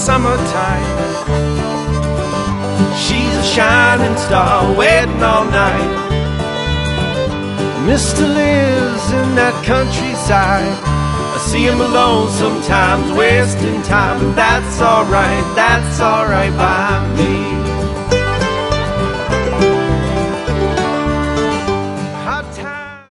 summertime. She's a shining star waiting all night. Mr. lives in that countryside. I see him alone sometimes, wasting time, but that's alright by me.